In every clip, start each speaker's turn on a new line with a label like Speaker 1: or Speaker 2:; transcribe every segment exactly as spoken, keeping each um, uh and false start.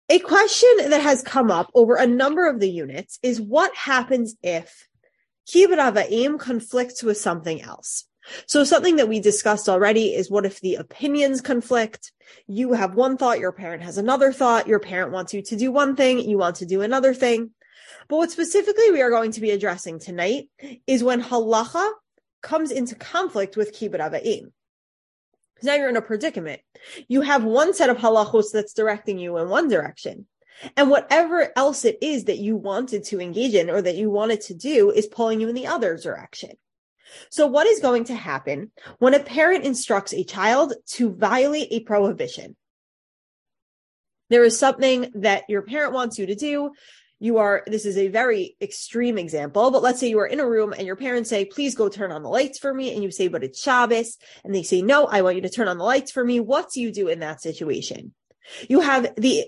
Speaker 1: A question that has come up over a number of the units is what happens if kibbud av va'em conflicts with something else. So something that we discussed already is what if the opinions conflict? You have one thought, your parent has another thought, your parent wants you to do one thing, you want to do another thing. But what specifically we are going to be addressing tonight is when halacha comes into conflict with kibbud av va'em. Because now you're in a predicament. You have one set of halachos that's directing you in one direction. And whatever else it is that you wanted to engage in or that you wanted to do is pulling you in the other direction. So what is going to happen when a parent instructs a child to violate a prohibition? There is something that your parent wants you to do. You are, this is a very extreme example, but let's say you are in a room and your parents say, please go turn on the lights for me. And you say, but it's Shabbos. And they say, no, I want you to turn on the lights for me. What do you do in that situation? You have the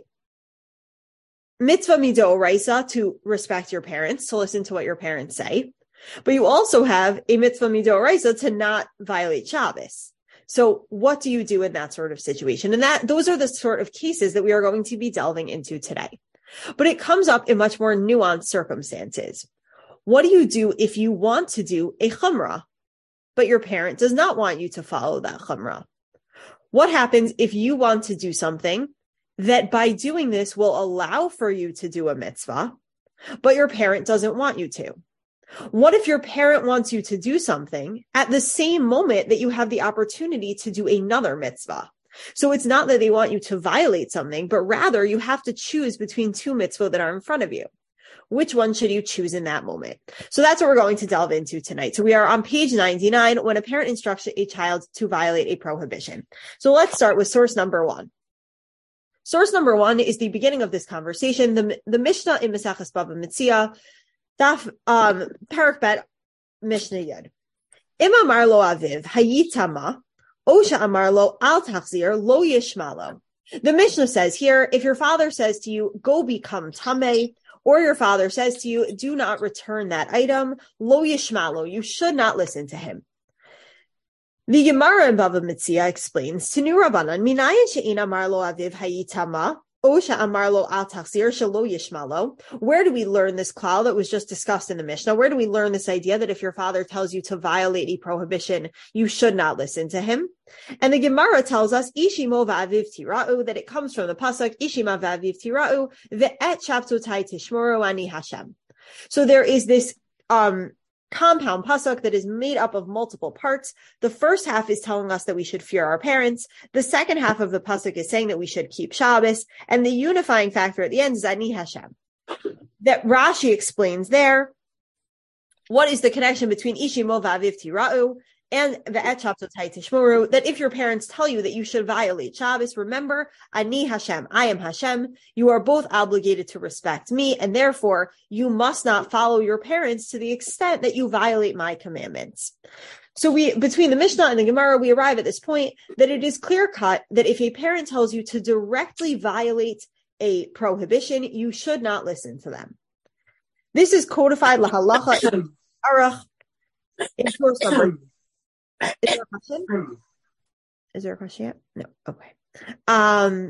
Speaker 1: mitzvah midoraisa to respect your parents, to listen to what your parents say. But you also have a mitzvah midoraisa to not violate Shabbos. So what do you do in that sort of situation? And that those are the sort of cases that we are going to be delving into today. But it comes up in much more nuanced circumstances. What do you do if you want to do a chumrah, but your parent does not want you to follow that chumrah? What happens if you want to do something that by doing this will allow for you to do a mitzvah, but your parent doesn't want you to? What if your parent wants you to do something at the same moment that you have the opportunity to do another mitzvah? So it's not that they want you to violate something, but rather you have to choose between two mitzvot that are in front of you. Which one should you choose in that moment? So that's what we're going to delve into tonight. So we are on page ninety-nine, when a parent instructs a child to violate a prohibition. So let's start with source number one. Source number one is the beginning of this conversation. The, the Mishnah in Maseches Bava Metzia, Daf, um, Parak Bet, Mishnah Yud. Im amar lo aviv, hayitama, Osha amar lo al tachzir lo yishmalo. The Mishnah says here, if your father says to you, go become tameh, or your father says to you, do not return that item, lo yishmalo, you should not listen to him. The Gemara in Bava Metzia explains, Tanu Rabbanan, minayin she'in amar lo aviv hayitama, Osha amar lo al tachzir shelo yishmalo. Where do we learn this klal that was just discussed in the Mishnah? Where do we learn this idea that if your father tells you to violate a prohibition, you should not listen to him? And the Gemara tells us, Ishimo va'aviv tira'u, that it comes from the pasuk, Ishima va'aviv tira'u, ve'et shabtotai tishmoru ani Hashem. So there is this um compound pasuk that is made up of multiple parts. The first half is telling us that we should fear our parents. The second half of the pasuk is saying that we should keep Shabbos. And the unifying factor at the end is ani Hashem. That Rashi explains there, what is the connection between Ishimo va'aviv tira'u and ve'et shabtotai tishmoru, that if your parents tell you that you should violate Shabbos, remember, ani Hashem, I am Hashem, you are both obligated to respect me, and therefore you must not follow your parents to the extent that you violate my commandments. So we, between the Mishnah and the Gemara, we arrive at this point that it is clear cut that if a parent tells you to directly violate a prohibition, you should not listen to them. This is codified lahalacha in Arach in source number. Is there a question? Is there a question yet? No. Okay. Um,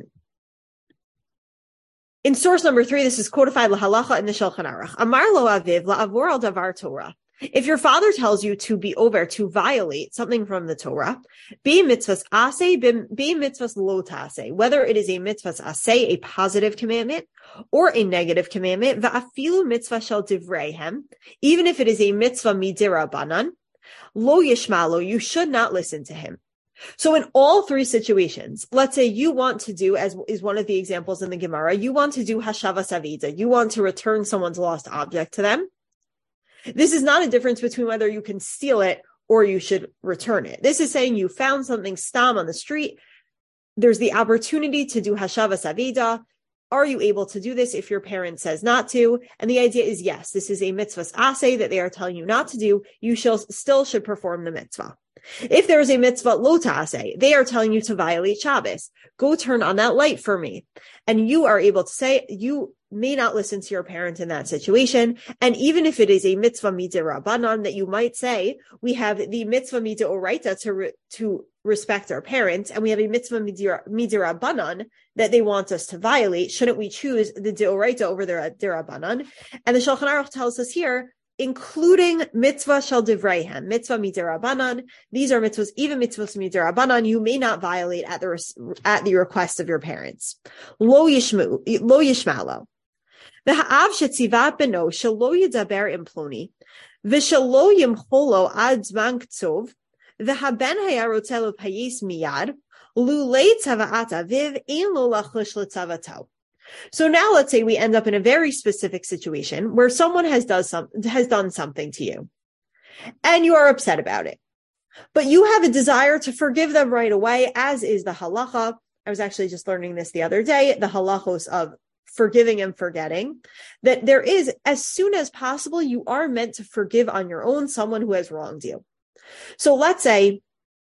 Speaker 1: in source number three, this is codified lahalacha in the Shulchan Aruch. Amar lo aviv la'avor al davar Torah. If your father tells you to be over, to violate something from the Torah, be mitzvahs aseh, be mitzvahs lo taseh, whether it is a mitzvahs aseh, a positive commandment, or a negative commandment, va'afilu mitzvah shel divreihem, even if it is a mitzvah midira banan, lo yishmalo, you should not listen to him. So in all three situations, let's say you want to do, as is one of the examples in the Gemara, you want to do hashavas avida, you want to return someone's lost object to them. This is not a difference between whether you can steal it or you should return it. This is saying you found something stam on the street. There's the opportunity to do hashavas avida. Are you able to do this if your parent says not to? And the idea is, yes, this is a mitzvahs aseh that they are telling you not to do. You shall still should perform the mitzvah. If there is a mitzvah lo ta'aseh, they are telling you to violate Shabbos. Go turn on that light for me. And you are able to say, you may not listen to your parent in that situation. And even if it is a mitzvah midirabanan that you might say, we have the mitzvah midoraita to, re- to respect our parents, and we have a mitzvah midirabanan that they want us to violate. Shouldn't we choose the deoraita over the dirabanan? And the Shulchan Aruch tells us here, including mitzvah shel divreihem, mitzvah midirabanan. These are mitzvahs, even mitzvahs midirabanan, you may not violate at the at the request of your parents. Lo yishmu, lo yishmalo. V'ha'av shetzivat beno shelo yidaber imploni, v'shelo yimcholo ad zman k'tzov, v'haben hayarotelo payis miyad, lulei tzava'at aviv ein lo lachush l'tzavato. So now let's say we end up in a very specific situation where someone has does some has done something to you and you are upset about it, but you have a desire to forgive them right away, as is the halacha. I was actually just learning this the other day, the halachos of forgiving and forgetting, that there is, as soon as possible, you are meant to forgive on your own someone who has wronged you. So let's say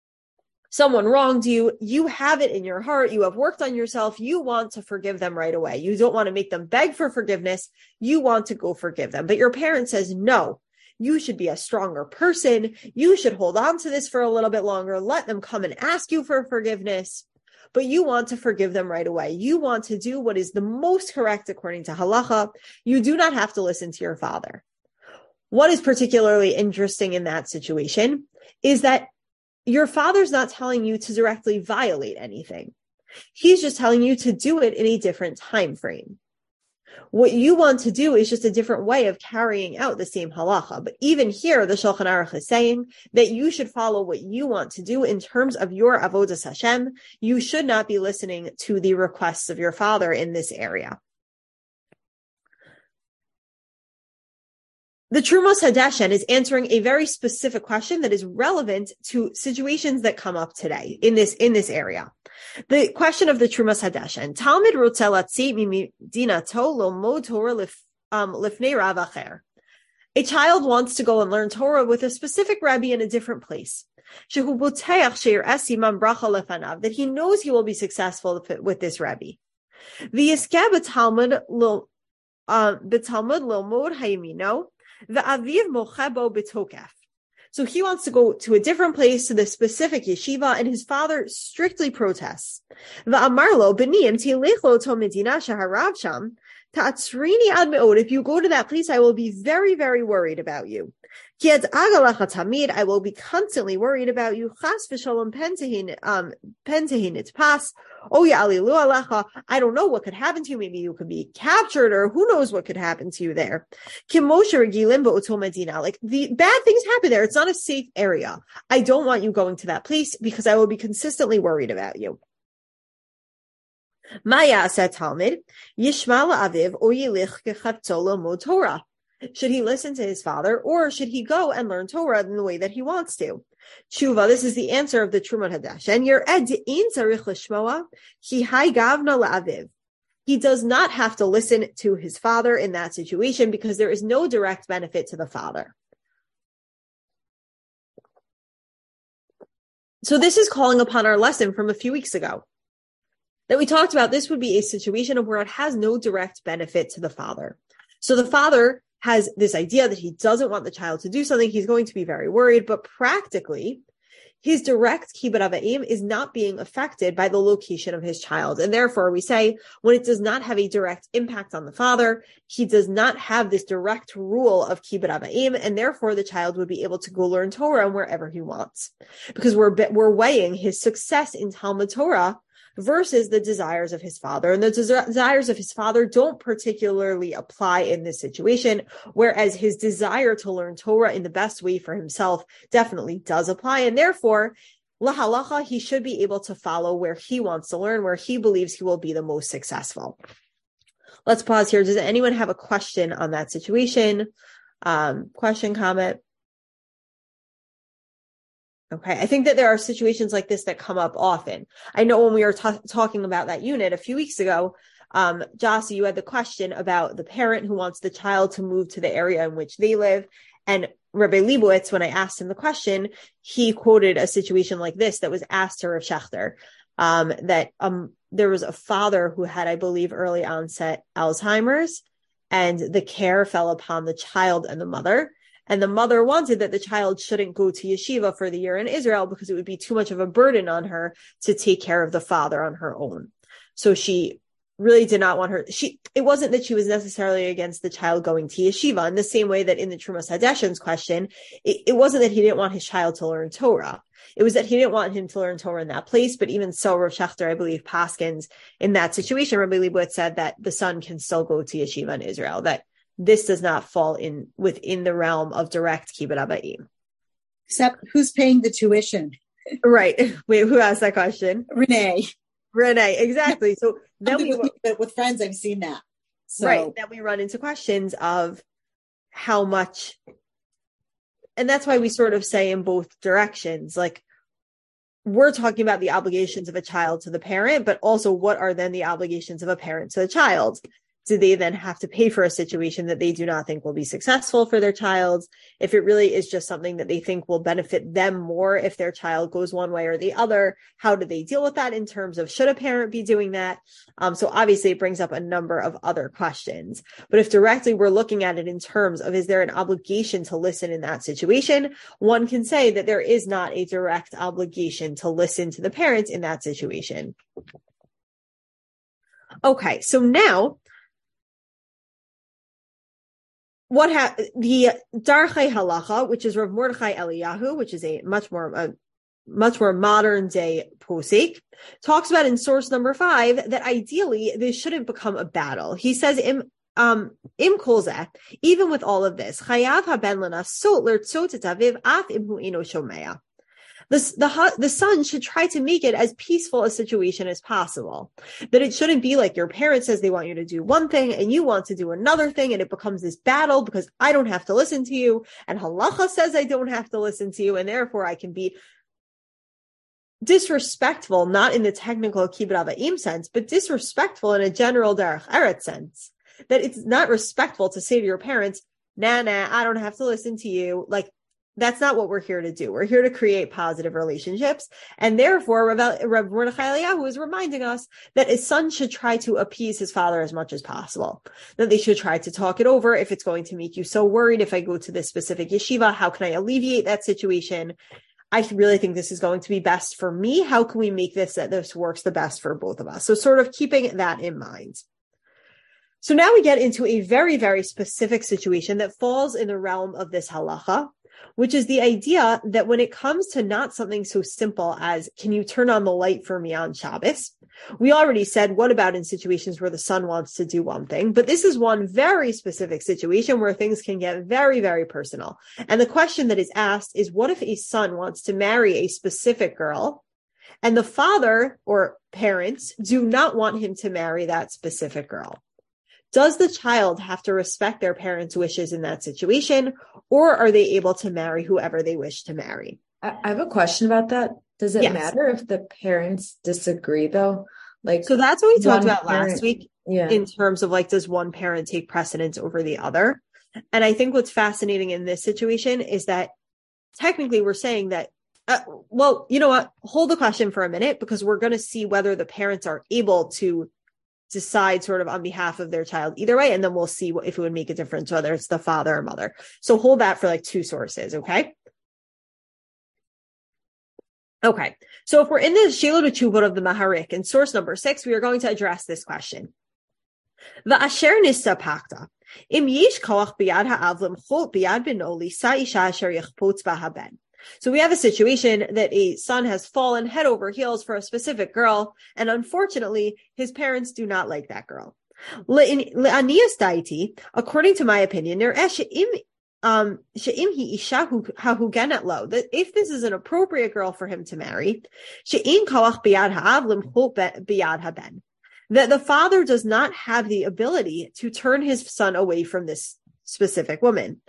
Speaker 1: someone wronged you, you have it in your heart, you have worked on yourself, you want to forgive them right away. You don't want to make them beg for forgiveness, you want to go forgive them. But your parent says, no, you should be a stronger person, you should hold on to this for a little bit longer, let them come and ask you for forgiveness. But you want to forgive them right away. You want to do what is the most correct according to halacha. You do not have to listen to your father. What is particularly interesting in that situation is that your father's not telling you to directly violate anything. He's just telling you to do it in a different time frame. What you want to do is just a different way of carrying out the same halacha. But even here, the Shulchan Aruch is saying that you should follow what you want to do in terms of your avodas Hashem. You should not be listening to the requests of your father in this area. The Trumos Hadeshen is answering a very specific question that is relevant to situations that come up today in this, in this area. The question of the Trumos Hadeshen, Talmid rotzeh latzi mimedinato lomod Torah lifnei rav acher. A child wants to go and learn Torah with a specific rabbi in a different place. Shehu boteach sheir'es imam bracha lefanav, that he knows he will be successful with this rabbi. V'yiskeh b'talmud lo b'talmud lomod hayimino. The aviv mochebo b'tokef. So he wants to go to a different place, to the specific yeshiva, and his father strictly protests. V'amarlo b'ni im tilecho to medina sheharav sham ta'atzrini ad me'od. If you go to that place, I will be very, very worried about you. Ki ad'aga lecha tamid, I will be constantly worried about you. Chas v'shalom pentehin um pentehin itpas. Oh yeah, alilu alecha. I don't know what could happen to you. Maybe you could be captured, or who knows what could happen to you there. Kim Moshe regilim ba'oto medina. Like, the bad things happen there. It's not a safe area. I don't want you going to that place because I will be consistently worried about you. Maya said Talmud, Yishma la'aviv o yilich kechavtzo lomod Torah. Should he listen to his father, or should he go and learn Torah in the way that he wants to? Tshuva, this is the answer of the Trumot Hadeshen. Yer ed ein tzarich l'shmoa ki hai gavna la'aviv. He does not have to listen to his father in that situation because there is no direct benefit to the father. So this is calling upon our lesson from a few weeks ago that we talked about. This would be a situation where it has no direct benefit to the father. So the father has this idea that he doesn't want the child to do something. He's going to be very worried, but practically, his direct kibbud avayim is not being affected by the location of his child. And therefore, we say, when it does not have a direct impact on the father, he does not have this direct rule of kibbud avayim, and therefore the child would be able to go learn Torah wherever he wants. Because we're, we're weighing his success in Talmud Torah versus the desires of his father. And the desires of his father don't particularly apply in this situation, whereas his desire to learn Torah in the best way for himself definitely does apply. And therefore, lahalacha, he should be able to follow where he wants to learn, where he believes he will be the most successful. Let's pause here. Does anyone have a question on that situation? Um, question, comment? Okay, I think that there are situations like this that come up often. I know when we were t- talking about that unit a few weeks ago, um, Jossie, you had the question about the parent who wants the child to move to the area in which they live. And Rabbi Leibowitz, when I asked him the question, he quoted a situation like this that was asked to Rav Schechter, um, that um, there was a father who had, I believe, early onset Alzheimer's, and the care fell upon the child and the mother. And the mother wanted that the child shouldn't go to yeshiva for the year in Israel because it would be too much of a burden on her to take care of the father on her own. So she really did not want her. She, it wasn't that she was necessarily against the child going to yeshiva in the same way that in the Trumas Hadeshen's question, it, it wasn't that he didn't want his child to learn Torah. It was that he didn't want him to learn Torah in that place. But even so, Rav Schechter, I believe, paskins in that situation, Rabbi Leibowitz said that the son can still go to yeshiva in Israel, that this does not fall in within the realm of direct kibbud avayim.
Speaker 2: Except who's paying the tuition?
Speaker 1: Right. Wait, who asked that question?
Speaker 2: Renee.
Speaker 1: Renee, exactly. So then we
Speaker 2: with, with friends, I've seen that. So.
Speaker 1: Right. Then we run into questions of how much, and that's why we sort of say in both directions, like we're talking about the obligations of a child to the parent, but also what are then the obligations of a parent to the child? Do they then have to pay for a situation that they do not think will be successful for their child? If it really is just something that they think will benefit them more if their child goes one way or the other, how do they deal with that in terms of should a parent be doing that? Um, so obviously it brings up a number of other questions. But if directly we're looking at it in terms of is there an obligation to listen in that situation, one can say that there is not a direct obligation to listen to the parents in that situation. Okay, so now What ha- the Darchei Halacha, which is Rav Mordechai Eliyahu, which is a much more a much more modern day posek, talks about in source number five that ideally this shouldn't become a battle. He says im um im kolzeh, even with all of this, chayav haben lana sot lertzot et aviv af im hu eno shomea. The, the, the son should try to make it as peaceful a situation as possible. That it shouldn't be like your parent says they want you to do one thing and you want to do another thing and it becomes this battle because I don't have to listen to you and halacha says I don't have to listen to you and therefore I can be disrespectful, not in the technical kibbud avayim sense, but disrespectful in a general derech eretz sense. That it's not respectful to say to your parents, nah, nah, I don't have to listen to you. Like, that's not what we're here to do. We're here to create positive relationships. And therefore, Rav Mordechai Eliyahu is reminding us that his son should try to appease his father as much as possible. That they should try to talk it over. If it's going to make you so worried, if I go to this specific yeshiva, how can I alleviate that situation? I really think this is going to be best for me. How can we make this that this works the best for both of us? So sort of keeping that in mind. So now we get into a very, very specific situation that falls in the realm of this halacha, which is the idea that when it comes to not something so simple as, can you turn on the light for me on Shabbos? We already said, what about in situations where the son wants to do one thing? But this is one very specific situation where things can get very, very personal. And the question that is asked is, what if a son wants to marry a specific girl and the father or parents do not want him to marry that specific girl? Does the child have to respect their parents' wishes in that situation, or are they able to marry whoever they wish to marry?
Speaker 3: I have a question about that. Does it yes. matter if the parents disagree, though? Like,
Speaker 1: so that's what we talked about parent, last week
Speaker 3: yeah.
Speaker 1: in terms of like, does one parent take precedence over the other? And I think what's fascinating in this situation is that technically we're saying that, uh, well, you know what? Hold the question for a minute, because we're going to see whether the parents are able to decide sort of on behalf of their child either way. And then we'll see what, if it would make a difference, whether it's the father or mother. So hold that for like two sources. Okay. Okay. So if we're in the Sheila B'Tshuvot of the Maharik in source number six, we are going to address this question. V'asher nissa pakta. Im yish koach biyad ha'av lemchot biyad beno lisa isha asher yechpotz ba haben. So we have a situation that a son has fallen head over heels for a specific girl, and unfortunately, his parents do not like that girl. Le'anias daiti, according to my opinion, um, that if this is an appropriate girl for him to marry, that the father does not have the ability to turn his son away from this specific woman.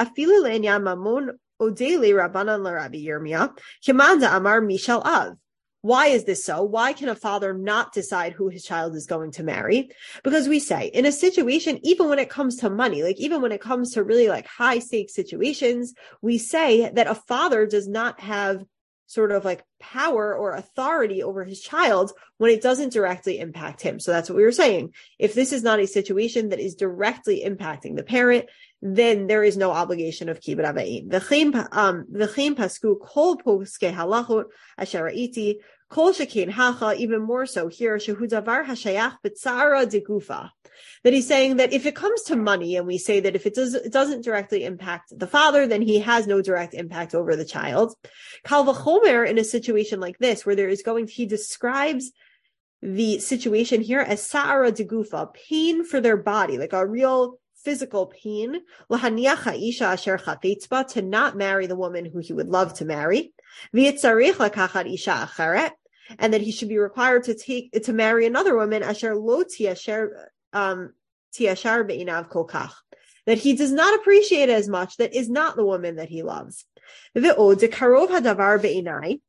Speaker 1: Odele Rabbanan Larabi Yirmiyah, Kimanda Amar Mishal Av. Why is this so? Why can a father not decide who his child is going to marry? Because we say in a situation, even when it comes to money, like even when it comes to really like high stakes situations, we say that a father does not have sort of like power or authority over his child when it doesn't directly impact him. So that's what we were saying. If this is not a situation that is directly impacting the parent, then there is no obligation of kibbud av va'em. V'chein pasku kol poskei halachot asher ra'iti kol shekein hacha, even more so here, shehu davar hashayach b'tzara degufa. That he's saying that if it comes to money, and we say that if it, does, it doesn't directly impact the father, then he has no direct impact over the child. Kal v'chomer, in a situation like this, where there is going, he describes the situation here as sa'ara degufa, pain for their body, like a real physical pain, lahaniach ha'isha asher chatetz ba, to not marry the woman who he would love to marry, v'yitzarich lakachat isha acheret, and that he should be required to take to marry another woman asher lo tiasher um tiashar be'inav kol kach, that he does not appreciate as much, that is not the woman that he loves. Ve'od dekarov hadavar be'inai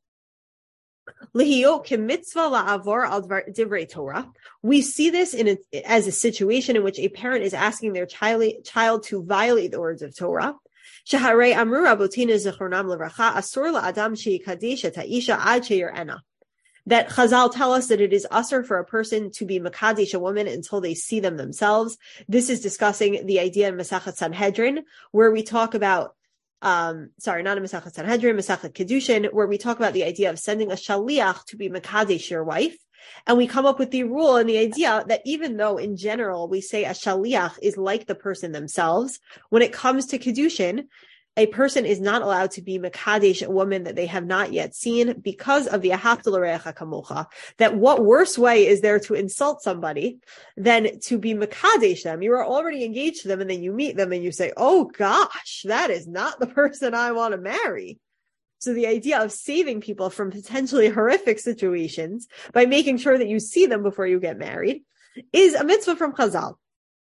Speaker 1: lihiyot kemitzvah la'avor al divrei Torah. We see this in a, as a situation in which a parent is asking their child child to violate the words of Torah. Shaharei amru rabotina zichronam levracha asur la'adam sheikadesh et ha'isha ad sheyir'ena. That Chazal tell us that it is usher for a person to be makadesh a woman until they see them themselves. This is discussing the idea in Masachet Sanhedrin, where we talk about, um, sorry, not in Masachet Sanhedrin, Masachet Kedushin, where we talk about the idea of sending a shaliach to be makadesh your wife. And we come up with the rule and the idea that even though in general we say a shaliach is like the person themselves, when it comes to Kedushin, a person is not allowed to be mekadesh a woman that they have not yet seen because of the ahavta l'reacha kamocha. That what worse way is there to insult somebody than to be mekadesh them? You are already engaged to them and then you meet them and you say, oh gosh, that is not the person I want to marry. So the idea of saving people from potentially horrific situations by making sure that you see them before you get married is a mitzvah from Chazal.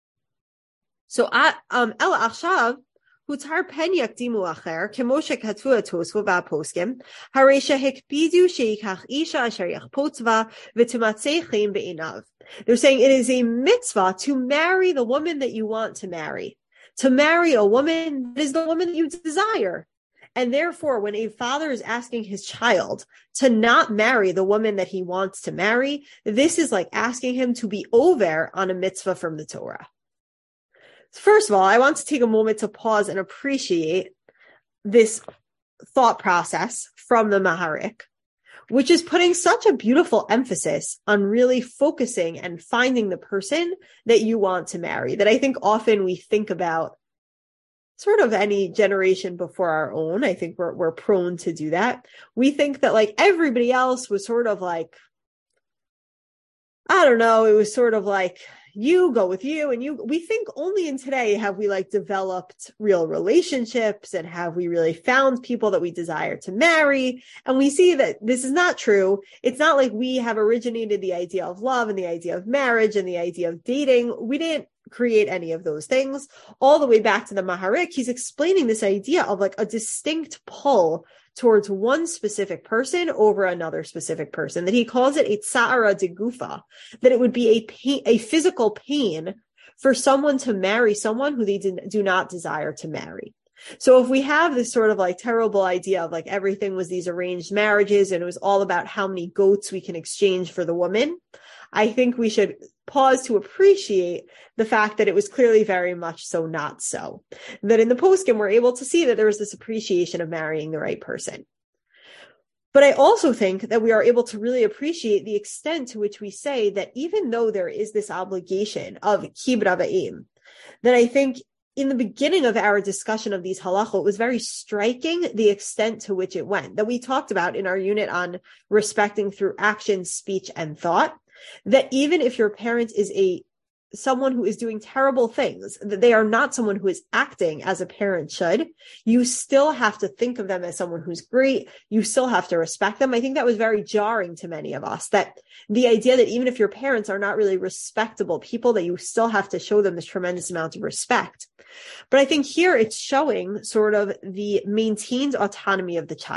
Speaker 1: So um ela achshav Hutar pen yakdimu acher, kemo shekatvu atosvu va'poskim, harei shehikpidu sheikach isha asher yachpotzva v'timatzei chayim be'inav. They're saying it is a mitzvah to marry the woman that you want to marry, to marry a woman that is the woman that you desire. And therefore, when a father is asking his child to not marry the woman that he wants to marry, this is like asking him to be over on a mitzvah from the Torah. First of all, I want to take a moment to pause and appreciate this thought process from the Maharik, which is putting such a beautiful emphasis on really focusing and finding the person that you want to marry, that I think often we think about sort of any generation before our own. I think we're, we're prone to do that. We think that like everybody else was sort of like, I don't know, it was sort of like, you go with you and you, we think only in today have we like developed real relationships and have we really found people that we desire to marry. And we see that this is not true. It's not like we have originated the idea of love and the idea of marriage and the idea of dating. We didn't create any of those things. All the way back to the Maharik, he's explaining this idea of like a distinct pull towards one specific person over another specific person, that he calls it a tsa'ara de gufa, that it would be a pain, a physical pain for someone to marry someone who they do not desire to marry. So if we have this sort of like terrible idea of like everything was these arranged marriages and it was all about how many goats we can exchange for the woman, I think we should pause to appreciate the fact that it was clearly very much so not so. That in the poskim, we're able to see that there was this appreciation of marrying the right person. But I also think that we are able to really appreciate the extent to which we say that even though there is this obligation of kibbud av va'em, that I think in the beginning of our discussion of these halachot, it was very striking the extent to which it went, that we talked about in our unit on respecting through action, speech, and thought. That even if your parent is a someone who is doing terrible things, that they are not someone who is acting as a parent should, you still have to think of them as someone who's great. You still have to respect them. I think that was very jarring to many of us, that the idea that even if your parents are not really respectable people, that you still have to show them this tremendous amount of respect. But I think here it's showing sort of the maintained autonomy of the child,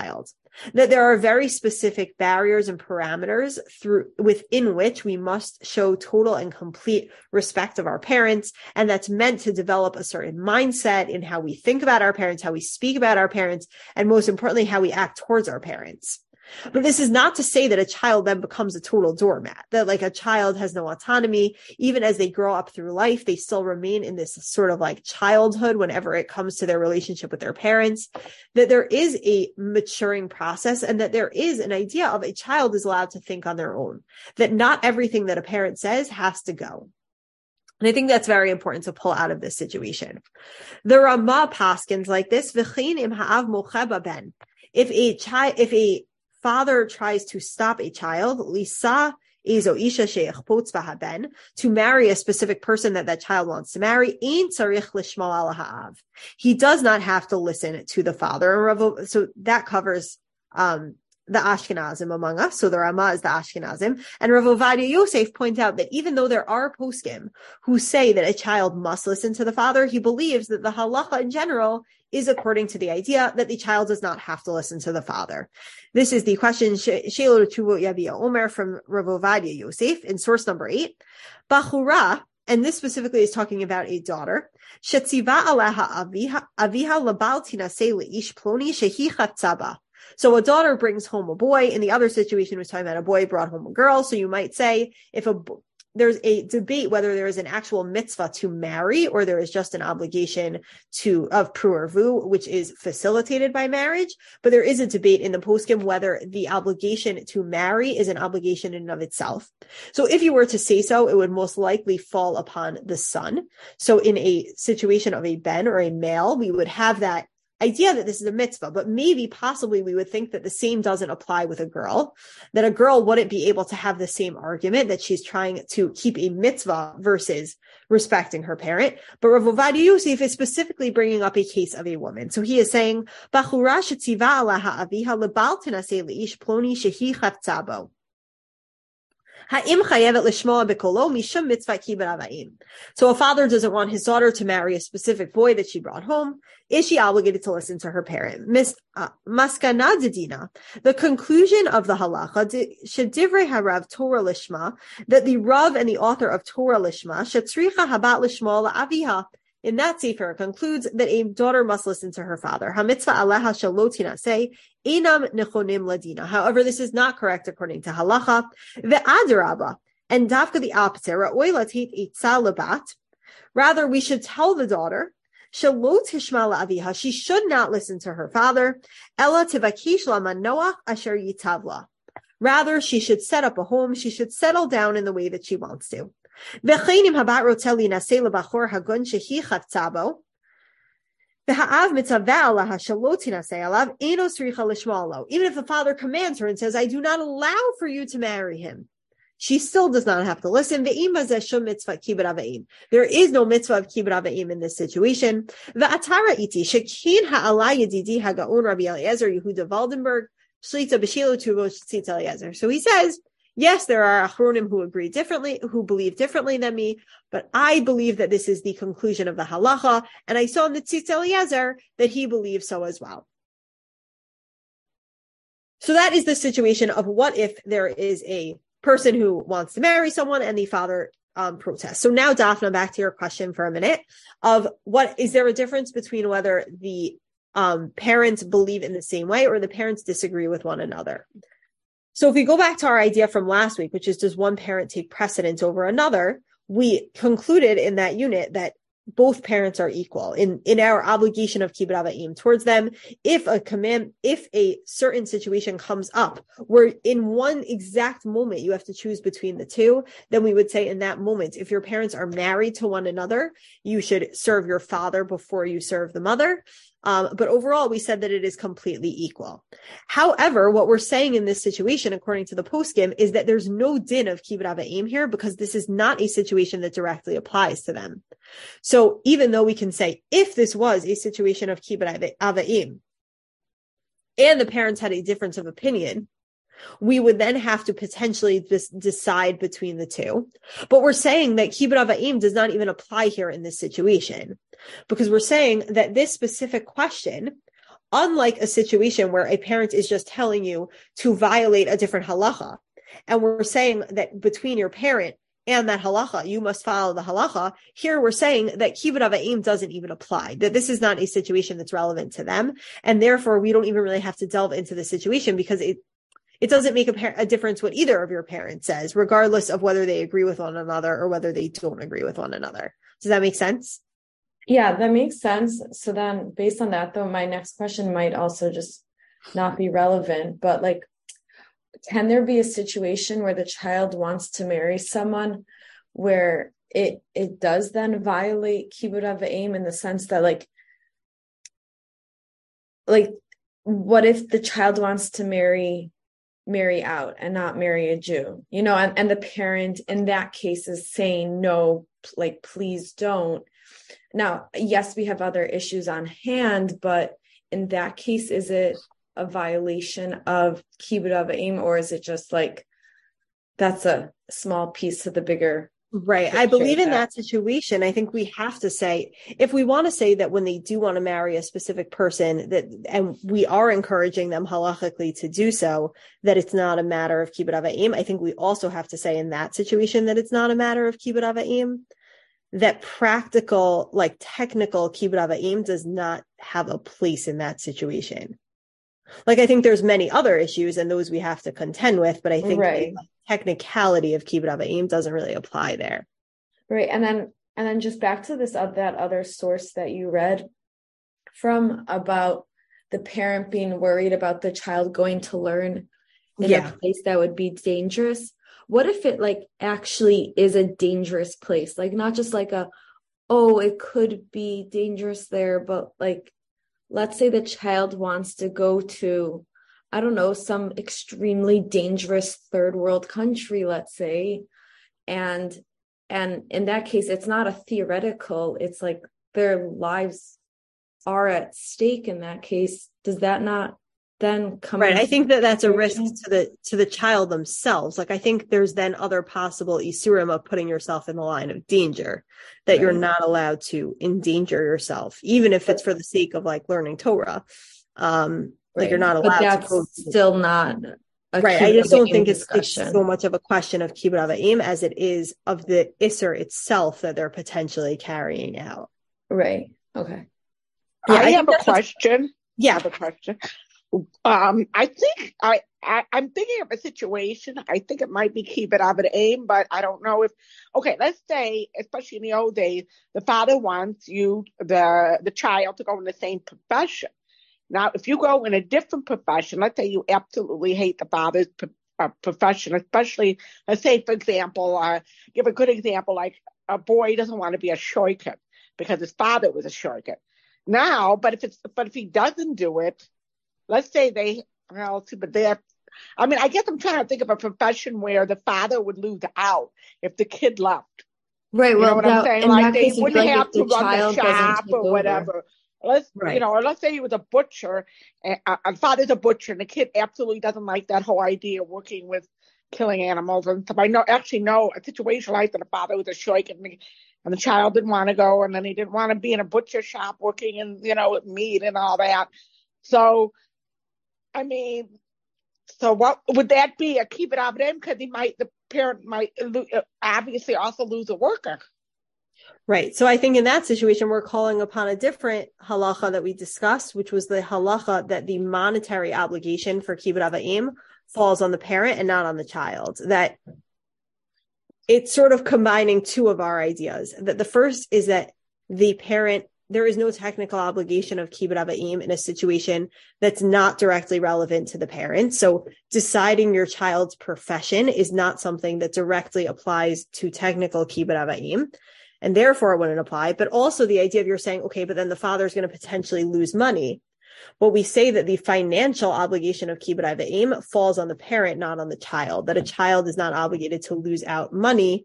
Speaker 1: that there are very specific barriers and parameters through within which we must show total and complete respect of our parents. And that's meant to develop a certain mindset in how we think about our parents, how we speak about our parents, and most importantly, how we act towards our parents. But this is not to say that a child then becomes a total doormat, that like a child has no autonomy. Even as they grow up through life, they still remain in this sort of like childhood whenever it comes to their relationship with their parents, that there is a maturing process and that there is an idea of a child is allowed to think on their own, that not everything that a parent says has to go. And I think that's very important to pull out of this situation. The Rama paskins like this, V'chein im ha'av mocheh ben. If a child, if a father tries to stop a child, lisa izo isha she'echpotz bahaben, to marry a specific person that that child wants to marry, ein tzarich lishmo al ha'av. He does not have to listen to the father. So that covers um the Ashkenazim among us. So the Rama is the Ashkenazim. And Rav Ovadia Yosef point out that even though there are poskim who say that a child must listen to the father, he believes that the halacha in general is according to the idea that the child does not have to listen to the father. This is the question She'elo Tshuvot Yavia Omer from Rav Ovadia Yosef in source number eight. Bachura, and this specifically is talking about a daughter, Shetziva aleha aviha aviha labal tinaseh leish ploni shehi chatzaba. So a daughter brings home a boy. In the other situation, was talking about a boy brought home a girl. So you might say if a there's a debate whether there is an actual mitzvah to marry or there is just an obligation to of pru'ervu, which is facilitated by marriage. But there is a debate in the poskim whether the obligation to marry is an obligation in and of itself. So if you were to say so, it would most likely fall upon the son. So in a situation of a ben or a male, we would have that idea that this is a mitzvah, but maybe possibly we would think that the same doesn't apply with a girl, that a girl wouldn't be able to have the same argument that she's trying to keep a mitzvah versus respecting her parent. But Rav Ovadia Yosef is specifically bringing up a case of a woman. So he is saying, Bachura shetziva alaha aviha lebal tinaseh leish ploni shehi chavtzabo. So a father doesn't want his daughter to marry a specific boy that she brought home. Is she obligated to listen to her parent? Maskana dedina. The conclusion of the halacha, shedivrei harav Torah lishma, that the Rav and the author of Torah lishma, shetzricha habat lishma la'aviha. In that sefer, it concludes that a daughter must listen to her father. Ha-mitzvah aleha shelo tinaseh inam nechonim ladina. However, this is not correct according to halacha. Ve'adarabba, and dafka the opposite. Ra'oi latit itza lebat. Rather, we should tell the daughter shelo tishma la'aviha. She should not listen to her father. Ela tivakish lamanoach asher yitavla. Rather, she should set up a home. She should settle down in the way that she wants to. Even if the father commands her and says, I do not allow for you to marry him, she still does not have to listen. There is no mitzvah of kibbud avayim in this situation. So he says, yes, there are achronim who agree differently, who believe differently than me, but I believe that this is the conclusion of the halacha, and I saw in the Tzitz Eliezer that he believes so as well. So that is the situation of what if there is a person who wants to marry someone and the father um, protests. So now, Daphna, back to your question for a minute of what, is there a difference between whether the um, parents believe in the same way or the parents disagree with one another? So if we go back to our idea from last week, which is, does one parent take precedence over another? We concluded in that unit that both parents are equal in, in our obligation of kibbud avayim towards them. If a command, if a certain situation comes up where in one exact moment you have to choose between the two, then we would say in that moment, if your parents are married to one another, you should serve your father before you serve the mother. Um, but overall, we said that it is completely equal. However, what we're saying in this situation, according to the poskim, is that there's no din of kibbud avayim here because this is not a situation that directly applies to them. So even though we can say, if this was a situation of kibbud avayim and the parents had a difference of opinion, we would then have to potentially just decide between the two. But we're saying that kibbud avayim does not even apply here in this situation, because we're saying that this specific question unlike a situation where a parent is just telling you to violate a different halacha. And we're saying that between your parent and that halacha, you must follow the halacha. Here we're saying that kibbud av va'em doesn't even apply, that this is not a situation that's relevant to them. And therefore, we don't even really have to delve into the situation because it it doesn't make a, par- a difference what either of your parents says, regardless of whether they agree with one another or whether they don't agree with one another. Does that make sense?
Speaker 3: Yeah, that makes sense. So then based on that, though, my next question might also just not be relevant, but like, can there be a situation where the child wants to marry someone where it it does then violate kibbud av va'em in the sense that like, like, what if the child wants to marry marry out and not marry a Jew, you know, and, and the parent in that case is saying, no, like, please don't. Now, yes, we have other issues on hand, but in that case, is it a violation of kibbud av va'em, or is it just like, that's a small piece of the bigger
Speaker 1: Right. I believe in that situation, I think we have to say, if we want to say that when they do want to marry a specific person, that, and we are encouraging them halachically to do so, that it's not a matter of kibbud av va'em. I think we also have to say in that situation that it's not a matter of kibbud av va'em, that practical, like technical kibbud av va'em does not have a place in that situation. Like, I think there's many other issues and those we have to contend with, but I think
Speaker 3: right.
Speaker 1: the technicality of kibbud av va'em doesn't really apply there.
Speaker 3: Right. And then, and then just back to this, uh, that other source that you read from about the parent being worried about the child going to learn in yeah. a place that would be dangerous. What if it like actually is a dangerous place? Like, not just like a, oh, it could be dangerous there, but like, let's say the child wants to go to, I don't know, some extremely dangerous third world country, let's say. And, and in that case, it's not a theoretical, it's like their lives are at stake in that case. Does that not then come?
Speaker 1: Right. I think that that's a risk to the, to the child themselves. Like, I think there's then other possible isurim of putting yourself in the line of danger, that right. you're not allowed to endanger yourself, even if it's for the sake of like learning Torah. Um, like right. you're not allowed
Speaker 3: but that's
Speaker 1: to go
Speaker 3: still not a
Speaker 1: right. I just don't think it's, it's so much of a question of kibbud av va'em as it is of the isser itself that they're potentially carrying out.
Speaker 3: Right. Okay.
Speaker 4: Yeah, I, I have a question.
Speaker 1: A, yeah.
Speaker 4: I have a question. Um, I think I, I, I'm thinking of a situation. I think it might be kibbud av va'em, but I don't know if, okay, let's say, especially in the old days, the father wants you, the, the child to go in the same profession. Now, if you go in a different profession, let's say you absolutely hate the father's p- uh, profession, especially, let's say, for example, uh, give a good example, like a boy doesn't want to be a shoiket because his father was a shoiket. Now, but if it's, but if he doesn't do it, let's say they, well, but they're, I mean, I guess I'm trying to think of a profession where the father would lose out if the kid left.
Speaker 3: Right.
Speaker 4: You
Speaker 3: well,
Speaker 4: know what
Speaker 3: that,
Speaker 4: I'm saying? Like they wouldn't
Speaker 3: like
Speaker 4: have
Speaker 3: the
Speaker 4: to run the shop or
Speaker 3: over.
Speaker 4: whatever. Let's,
Speaker 1: right.
Speaker 4: you know, or let's say he was a butcher, and uh, a father's a butcher, and the kid absolutely doesn't like that whole idea of working with killing animals and stuff. I know, actually know a situation like that. The father was a shoik, and the, and the child didn't want to go, and then he didn't want to be in a butcher shop working in, you know, with meat and all that. So, I mean, so what would that be a kibbud av va'em? Because he might, the parent might lo- obviously also lose a worker.
Speaker 1: Right. So I think in that situation, we're calling upon a different halacha that we discussed, which was the halacha that the monetary obligation for kibbud av va'em falls on the parent and not on the child. That it's sort of combining two of our ideas. That the first is that the parent, there is no technical obligation of kibbud av va'em in a situation that's not directly relevant to the parent. So deciding your child's profession is not something that directly applies to technical kibbud av va'em, and therefore it wouldn't apply. But also the idea of you're saying, okay, but then the father is going to potentially lose money. But we say that the financial obligation of kibbud av va'em falls on the parent, not on the child, that a child is not obligated to lose out money,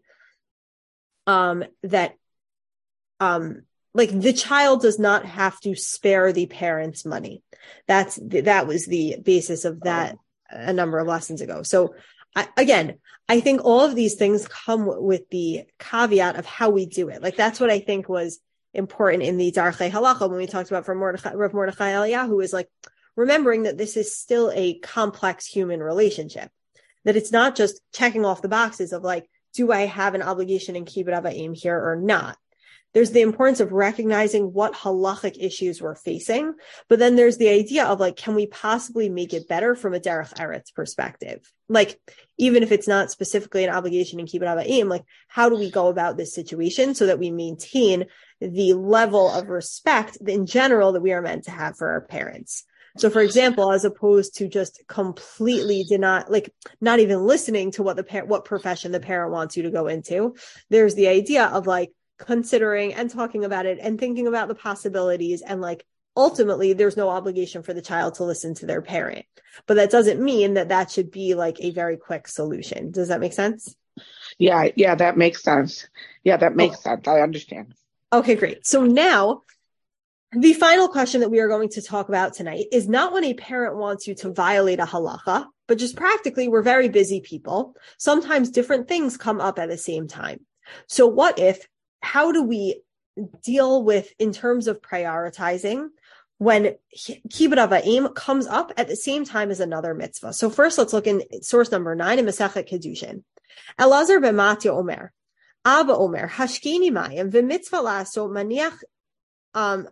Speaker 1: um, that, um, like the child does not have to spare the parents money. That's, that was the basis of that a number of lessons ago. So I, again, I think all of these things come with the caveat of how we do it. Like, that's what I think was important in the Darchei Halacha when we talked about from Mordechai, Rav Mordechai Eliyahu is like remembering that this is still a complex human relationship, that it's not just checking off the boxes of like, do I have an obligation in Kibbud Av V'Em here or not? There's the importance of recognizing what halachic issues we're facing, but then there's the idea of like, can we possibly make it better from a derech eretz perspective? Like, even if it's not specifically an obligation in Kibbud Av V'Em, like, how do we go about this situation so that we maintain the level of respect in general that we are meant to have for our parents? So, for example, as opposed to just completely deny, like not even listening to what the par- what profession the parent wants you to go into, there's the idea of like considering and talking about it and thinking about the possibilities, and like ultimately there's no obligation for the child to listen to their parent, but that doesn't mean that that should be like a very quick solution. Does that make sense?
Speaker 4: Yeah, yeah, that makes sense. Yeah, that makes
Speaker 1: oh.
Speaker 4: sense. I understand.
Speaker 1: Okay, great. So now the final question that we are going to talk about tonight is not when a parent wants you to violate a halacha, but just practically, we're very busy people. Sometimes different things come up at the same time. So what if, how do we deal with, in terms of prioritizing, when Kibbud Av V'Em comes up at the same time as another mitzvah? So first, let's look in source number nine in Masechet Kedushin. Elazar ben Matya Omer, Abba Omer, Hashkini Mayim, v'mitzvah laso maniach, um,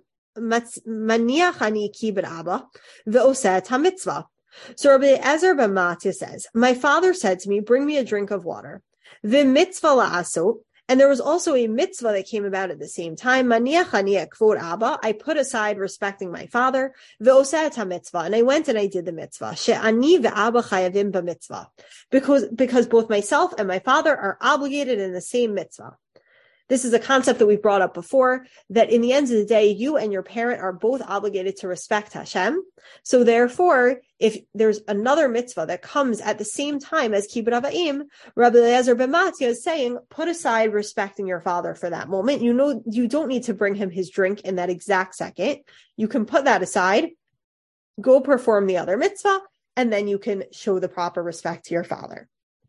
Speaker 1: maniach ani kibbud Abba, v'oseh ha-mitzvah. So Rabbi Ezer ben Matya says, my father said to me, bring me a drink of water. V'mitzvah la'aso, and there was also a mitzvah that came about at the same time. Maniach ani kvod Abba, I put aside respecting my father. V'oseh ha-mitzvah, and I went and I did the mitzvah. She'ani ve'Abba chayavim b'mitzvah, because because both myself and my father are obligated in the same mitzvah. This is a concept that we've brought up before, that in the end of the day, you and your parent are both obligated to respect Hashem. So therefore, if there's another mitzvah that comes at the same time as Kibbud Av V'Em, Rabbi Eliezer ben Matya is saying, put aside respecting your father for that moment. You know, you don't need to bring him his drink in that exact second. You can put that aside, go perform the other mitzvah, and then you can show the proper respect to your father.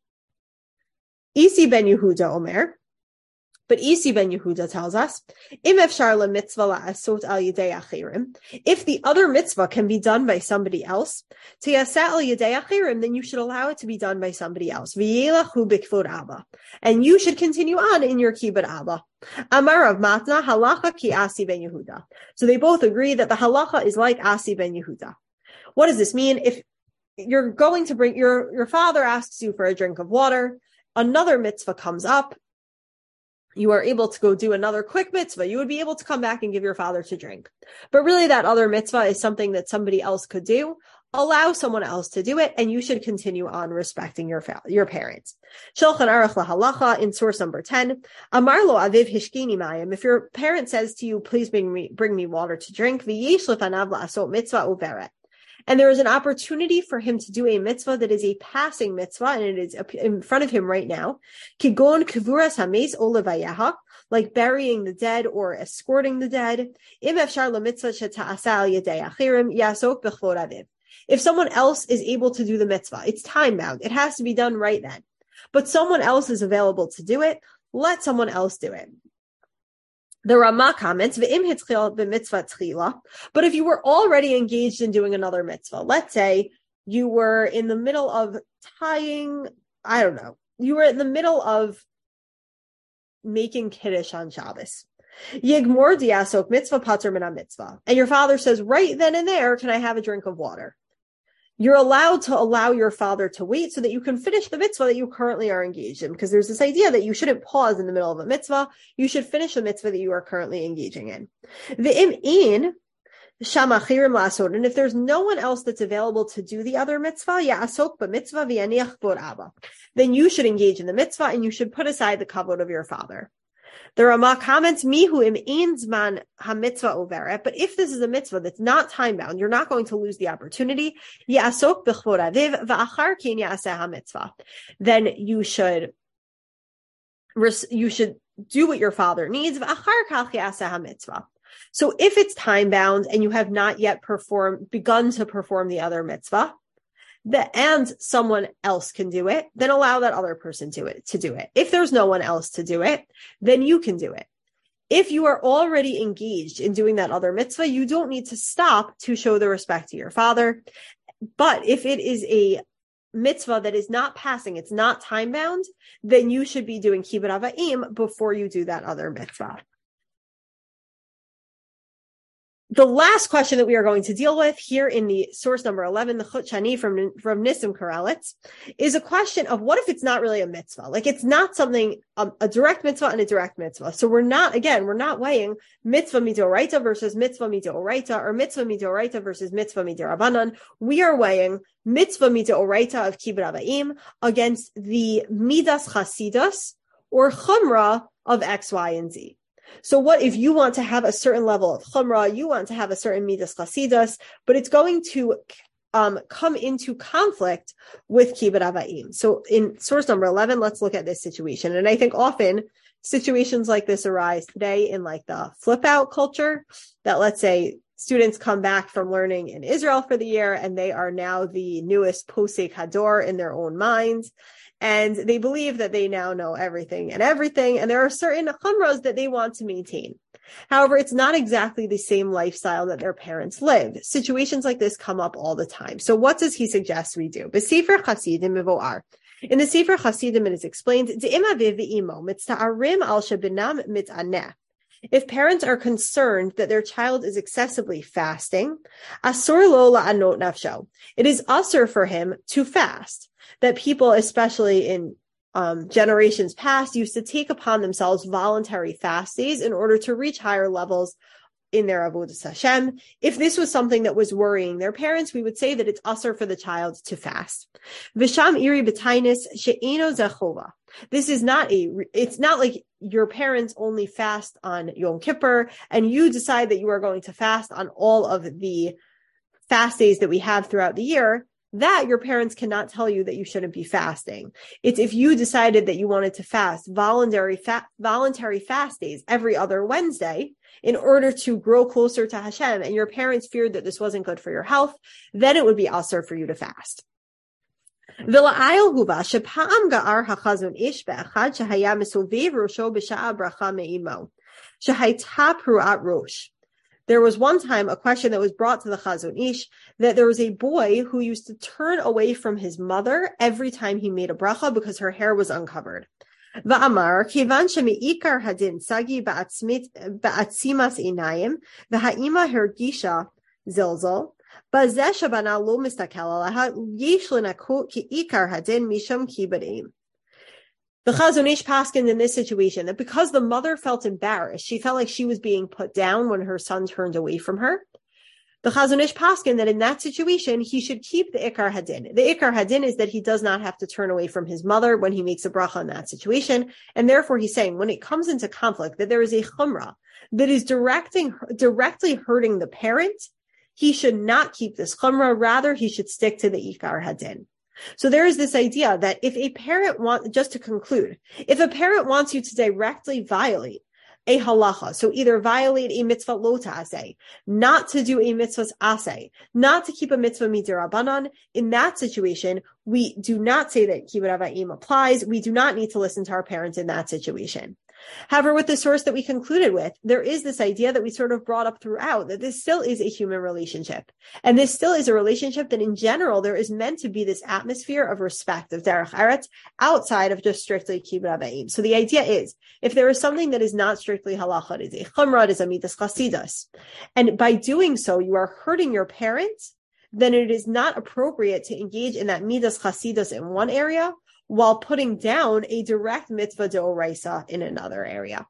Speaker 1: Isi ben Yehuda Omer, but Isi ben Yehuda tells us, Im efshar lemitzvah la'asot al yedei achirim, if the other mitzvah can be done by somebody else, tiyaseh al yedei achirim, then you should allow it to be done by somebody else. V'yelachu b'kvod Abba, and you should continue on in your kibbud Abba. Amar Rav Matna halacha ki Asi ben Yehuda. So they both agree that the halacha is like Asi ben Yehuda. What does this mean? If you're going to bring, your, your father asks you for a drink of water, another mitzvah comes up, you are able to go do another quick mitzvah, you would be able to come back and give your father to drink. But really that other mitzvah is something that somebody else could do. Allow someone else to do it, and you should continue on respecting your fa- your parents. Shulchan Aruch LaHalacha in source number ten, Amar lo aviv hishkini mayim, if your parent says to you, please bring me, bring me water to drink, v'yesh lefanav la'asot mitzvah uveret, and there is an opportunity for him to do a mitzvah that is a passing mitzvah, and it is in front of him right now. Kigon kavuras hames o levayaha, like burying the dead or escorting the dead. Im efshar lemitzvah sheta'asa al yedei achirim yasok b'chvod aviv. If someone else is able to do the mitzvah, it's time bound. It has to be done right then. But someone else is available to do it. Let someone else do it. The Ramah comments, but if you were already engaged in doing another mitzvah, let's say you were in the middle of tying, I don't know, you were in the middle of making kiddush on Shabbos. Yigmor diasok mitzvah pater min mitzvah. And your father says, right then and there, can I have a drink of water? You're allowed to allow your father to wait so that you can finish the mitzvah that you currently are engaged in, because there's this idea that you shouldn't pause in the middle of a mitzvah. You should finish the mitzvah that you are currently engaging in. V'im in shamachirim la'asot, and if there's no one else that's available to do the other mitzvah, ya'asok b'mitzvah v'yaniach kvod Abba, then you should engage in the mitzvah and you should put aside the kavod of your father. The Ramah comments, Mihu im ein zman ha-mitzvah overet, but if this is a mitzvah that's not time-bound, you're not going to lose the opportunity, ya'asok b'chvod aviv v'achar kin ya'aseh ha-mitzvah, then you should, you should do what your father needs, v'achar kach ya'aseh ha-mitzvah. So if it's time-bound and you have not yet performed, begun to perform the other mitzvah, The, and someone else can do it, then allow that other person to it to do it. If there's no one else to do it, then you can do it. If you are already engaged in doing that other mitzvah, you don't need to stop to show the respect to your father. But if it is a mitzvah that is not passing, it's not time bound, then you should be doing kibbud av va'em before you do that other mitzvah. The last question that we are going to deal with here in the source number eleven, the Chut Shani from, from Nissim Karelitz, is a question of what if it's not really a mitzvah? Like it's not something, um, a direct mitzvah and a direct mitzvah. So we're not, again, we're not weighing mitzvah midoraita versus mitzvah midoraita or mitzvah midoraita versus mitzvah midorabanan. We are weighing mitzvah midoraita of kibbud av va'em against the midas chasidus or chumrah of X, Y, and Z. So what if you want to have a certain level of chumrah, you want to have a certain midas chasidus, but it's going to um, come into conflict with kibbud av va'em. So in source number eleven, let's look at this situation. And I think often situations like this arise today in like the flip out culture, that let's say students come back from learning in Israel for the year and they are now the newest posek hador in their own minds. And they believe that they now know everything and everything. And there are certain chumras that they want to maintain. However, it's not exactly the same lifestyle that their parents lived. Situations like this come up all the time. So what does he suggest we do? B'Sefer Chasidim Mevoar. In the Sefer Chasidim, it is explained, if parents are concerned that their child is excessively fasting, asur lo la'anot nafsho. It is asur for him to fast. That people, especially in um, generations past, used to take upon themselves voluntary fast days in order to reach higher levels in their avodas Hashem. If this was something that was worrying their parents, we would say that it's asur for the child to fast. V'sham iri b'tainis she'eno zechova. This is not a, it's not like your parents only fast on Yom Kippur and you decide that you are going to fast on all of the fast days that we have throughout the year. That your parents cannot tell you that you shouldn't be fasting. It's if you decided that you wanted to fast voluntary fa- voluntary fast days every other Wednesday in order to grow closer to Hashem, and your parents feared that this wasn't good for your health, then it would be asur for you to fast. ולעיל הובא שפעם גער החזון איש באחד שהיה מסובב ראשו בשעה ברכה מאמו, שהייתה פרועת ראש. There was one time a question that was brought to the Chazon Ish that there was a boy who used to turn away from his mother every time he made a bracha because her hair was uncovered. Va'amar, kivan shemi'ikar hadin sagi ba'atzimas einayim, v'ha'ima hergisha zilzal, ba'zeh shabana lo mistakel alaha, yesh lenakot ki'ikar hadin misham kibadim. The Chazon Ish paskined in this situation that because the mother felt embarrassed, she felt like she was being put down when her son turned away from her. The Chazon Ish paskined that in that situation, he should keep the Ikar Hadin. The Ikar Hadin is that he does not have to turn away from his mother when he makes a bracha in that situation. And therefore, he's saying when it comes into conflict, that there is a chumrah that is directing, directly hurting the parent, he should not keep this chumrah. Rather, he should stick to the Ikar Hadin. So there is this idea that if a parent wants, just to conclude, if a parent wants you to directly violate a halacha, so either violate a mitzvah lo ta'aseh, not to do a mitzvah's aseh, not to keep a mitzvah midirabanan, in that situation, we do not say that kibbud av va'em applies. We do not need to listen to our parents in that situation. However, with the source that we concluded with, there is this idea that we sort of brought up throughout that this still is a human relationship. And this still is a relationship that in general, there is meant to be this atmosphere of respect, of derech eretz, outside of just strictly kibbud av va'em. So the idea is, if there is something that is not strictly halacha, it is a chumrah, it is a midas chasidus. And by doing so, you are hurting your parents, then it is not appropriate to engage in that midas chasidus in one area, while putting down a direct mitzvah deoraisa in another area.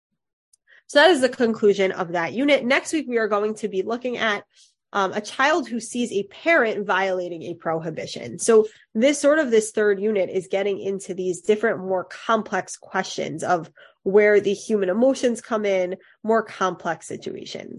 Speaker 1: So that is the conclusion of that unit. Next week, we are going to be looking at um, a child who sees a parent violating a prohibition. So this sort of this third unit is getting into these different, more complex questions of where the human emotions come in, more complex situations.